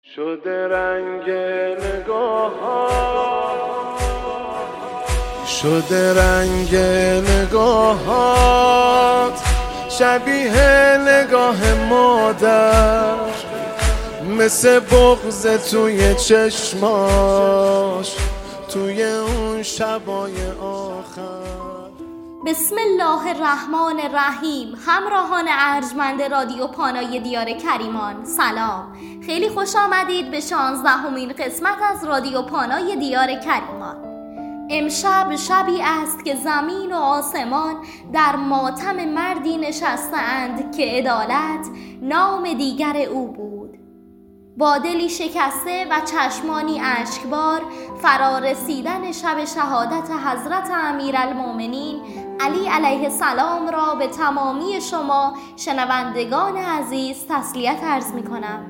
شده رنگ نگاهات، شده رنگ نگاهات شبیه نگاه مادر، مثل بغض توی چشماش توی اون شبای آخر. بسم الله الرحمن الرحیم. همراهان ارجمند رادیو پانای دیار کریمان، سلام. خیلی خوش آمدید به 16مین قسمت از رادیو پانای دیار کریمان. امشب شبی است که زمین و آسمان در ماتم مردی نشستند که عدالت نام دیگر او بود. با دلی شکسته و چشمانی اشکبار فرا رسیدن شب شهادت حضرت امیرالمؤمنین علی علیه السلام را به تمامی شما شنوندگان عزیز تسلیت عرض می کنم.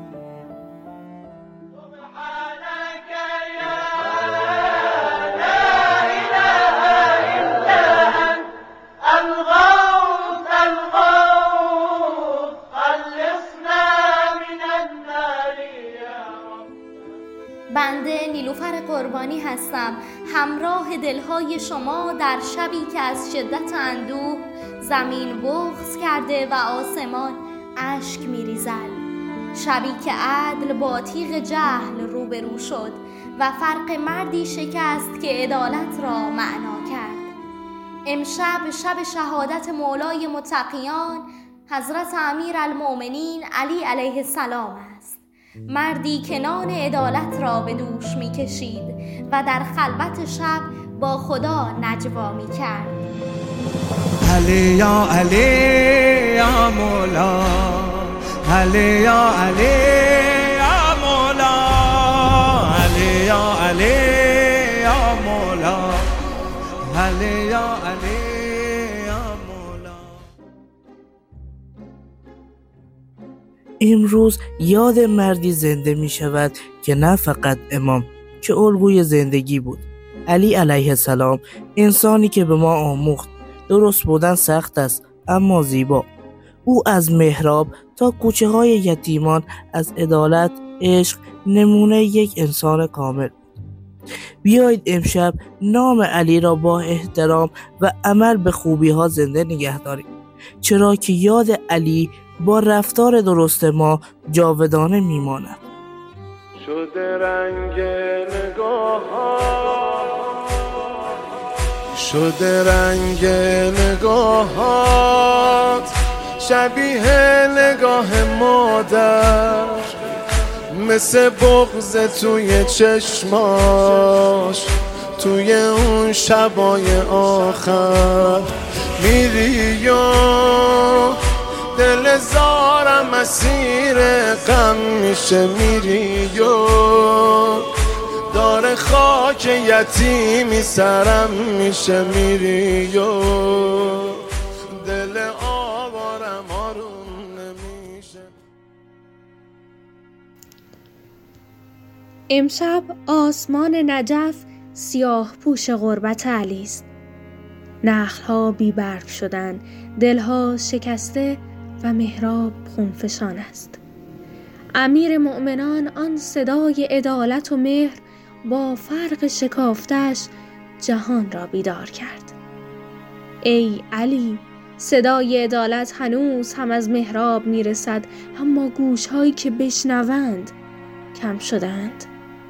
بنده نیلوفر قربانی هستم، همراه دلهای شما در شبی که از شدت اندوه زمین بغض کرده و آسمان اشک می‌ریزد. شبی که عدل با تیغ جهل روبرو شد و فرق مردی شکست که عدالت را معنا کرد. امشب شب شهادت مولای متقیان حضرت امیرالمؤمنین علی علیه السلام است. مردی که نان عدالت را به دوش می کشید و در خلوت شب با خدا نجوا می کرد. علی یا علی یا مولا، علی یا علی یا مولا، علی یا علی یا مولا، علی یا علی یا مولا. امروز یاد مردی زنده می شود که نه فقط امام که الگوی زندگی بود. علی علیه السلام، انسانی که به ما آموخت درست بودن سخت است اما زیبا. او از محراب تا کوچه های یتیمان از عدالت، عشق نمونه یک انسان کامل. بیایید امشب نام علی را با احترام و عمل به خوبی ها زنده نگه داریم، چرا که یاد علی با رفتار درست ما جاودانه میماند. شده رنگ نگاهات، شده رنگ نگاهات شبیه نگاه مادر، مثل بغض توی چشماش توی اون شبای آخر. میری و دل زارم اسیر غم میشه، میری و داره خاک یتیمی سرم میشه، میری و دل آوارم آروم نمیشه. امشب آسمان نجف سیاه پوش غربت علی است. نخل‌ها بی‌برگ شدند، دل‌ها شکسته و محراب خونفشان است. امیر مؤمنان آن صدای عدالت و مهر با فرق شکافتش جهان را بیدار کرد. ای علی، صدای عدالت هنوز هم از محراب میرسد، اما گوش‌هایی که بشنوند کم شدند.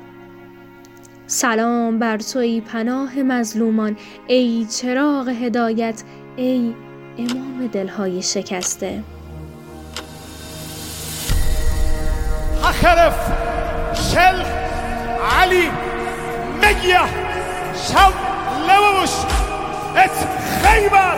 سلام بر تو ای پناه مظلومان، ای چراغ هدایت، ای امام دلهای شکسته. خرف شل علی مگیه شب لوش ات خیبر.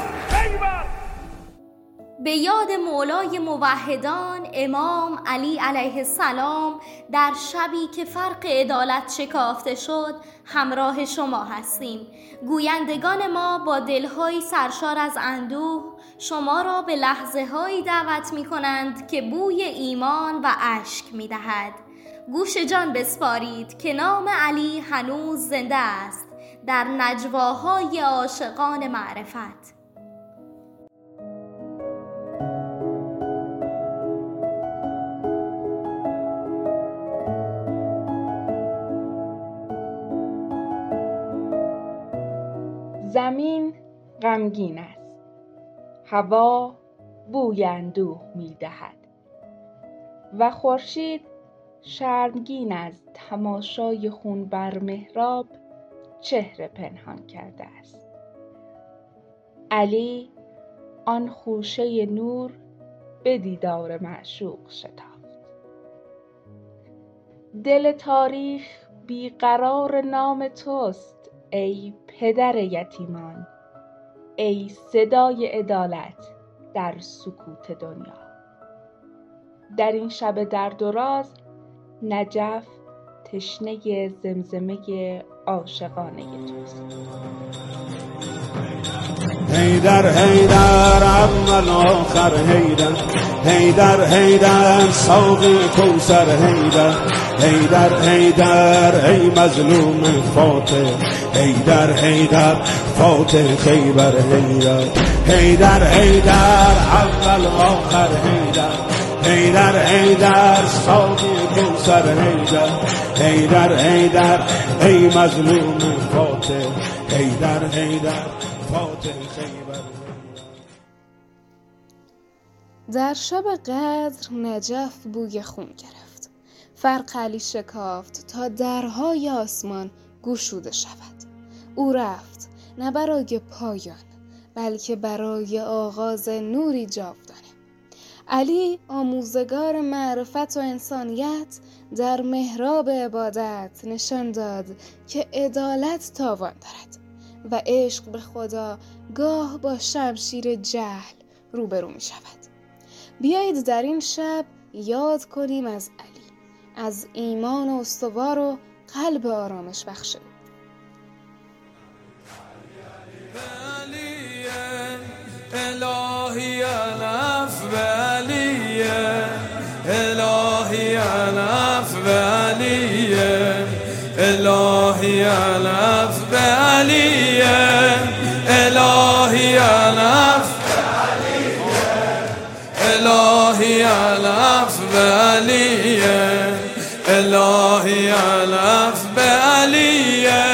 به یاد مولای موحدان امام علی علیه السلام در شبی که فرق عدالت شکافته شد همراه شما هستیم. گویندگان ما با دل‌های سرشار از اندوه شما را به لحظه‌هایی دعوت می‌کنند که بوی ایمان و اشک می‌دهد. گوش جان بسپارید که نام علی هنوز زنده است در نجواهای عاشقان معرفت. زمین غمگین است، هوا بوی اندوه می‌دهد و خورشید شرمگین از تماشای خون بر محراب چهره پنهان کرده است. علی آن خوشه نور به دیدار معشوق شتافت. دل تاریخ بیقرار نام توست ای پدر یتیمان، ای صدای عدالت در سکوت دنیا. در این شب درد و راز نجف تشنه زمزمه عاشقانه توست. حیدر حیدر اول آخر حیدر، حیدر حیدر ساقی کوثر حیدر، حیدر حیدر ای مظلوم فاتح، حیدر حیدر فاتح خیبر حیدر، حیدر حیدر اول آخر حیدر، حیدر حیدر ساقی کوثر حیدر، حیدر حیدر ای مظلوم فاتح، حیدر حیدر فاتح خیبر. در شب قدر نجف بوی خون گرفت. فرق علی شکافت تا درهای آسمان گشوده شود. او رفت نه برای پایان بلکه برای آغاز نوری جاودانه. علی آموزگار معرفت و انسانیت در محراب عبادت نشان داد که عدالت تاوان دارد و عشق به خدا گاه با شمشیر جهل روبرو می شود. بیایید در این شب یاد کنیم از علی، از ایمان استوار و قلب آرامش بخش. الهی الف به علیه، الهی الف به علیه، الهی الف به علیه، الهی الف به علیه، الهی الف به علیه، الهی الف به علیه.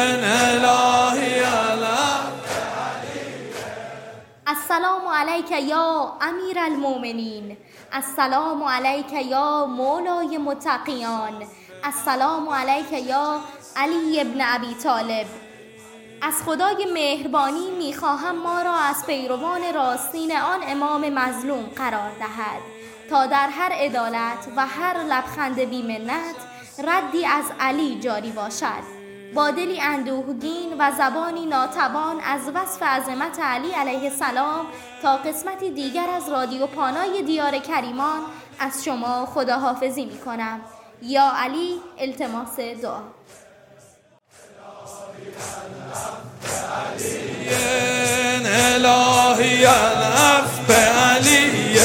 السلام علیک یا امیر المؤمنین، السلام علیک یا مولای متقیان، السلام علیک یا علی ابن ابی طالب. از خدای مهربانی میخواهم ما را از پیروان راستین آن امام مظلوم قرار دهد تا در هر عدالت و هر لبخند بی‌منت ردی از علی جاری باشد. با دلی اندوهگین و زبانی ناتوان از وصف عظمت علی علیه السلام تا قسمتی دیگر از رادیو پانای دیار کریمان از شما خداحافظی می کنم. یا علی، التماس دعا. الهی الف به علیه،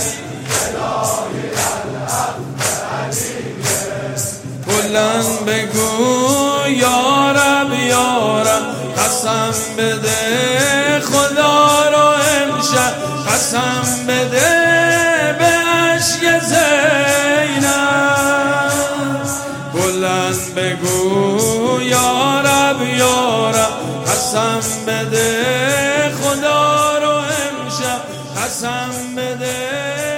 بلند بگو یا رب یا رب، قسم بده خدا رو امشب، قسم بده به عشق زینب. بلند بگو یا رب یا رب، قسم بده خدا رو امشب، قسم بده